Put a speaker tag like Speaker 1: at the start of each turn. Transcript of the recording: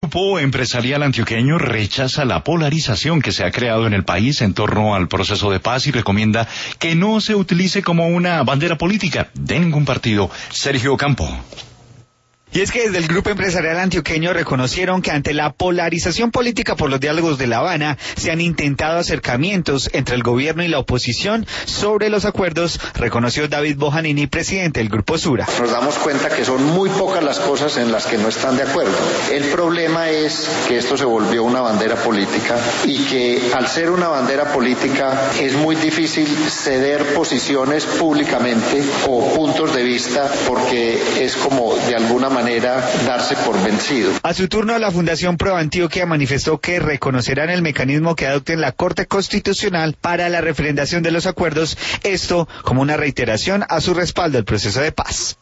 Speaker 1: Grupo empresarial antioqueño rechaza la polarización que se ha creado en el país en torno al proceso de paz y recomienda que no se utilice como una bandera política de ningún partido. Sergio Campo.
Speaker 2: Y es que desde el Grupo Empresarial Antioqueño reconocieron que ante la polarización política por los diálogos de La Habana se han intentado acercamientos entre el gobierno y la oposición sobre los acuerdos, reconoció David Bojanini, presidente del Grupo Sura.
Speaker 3: Nos damos cuenta que son muy pocas las cosas en las que no están de acuerdo. El problema es que esto se volvió una bandera política y que al ser una bandera política es muy difícil ceder posiciones públicamente o puntos de vista porque es como de alguna manera darse por vencido.
Speaker 2: A su turno, la Fundación Pro Antioquia manifestó que reconocerán el mecanismo que adopte la Corte Constitucional para la refrendación de los acuerdos, esto como una reiteración a su respaldo al proceso de paz.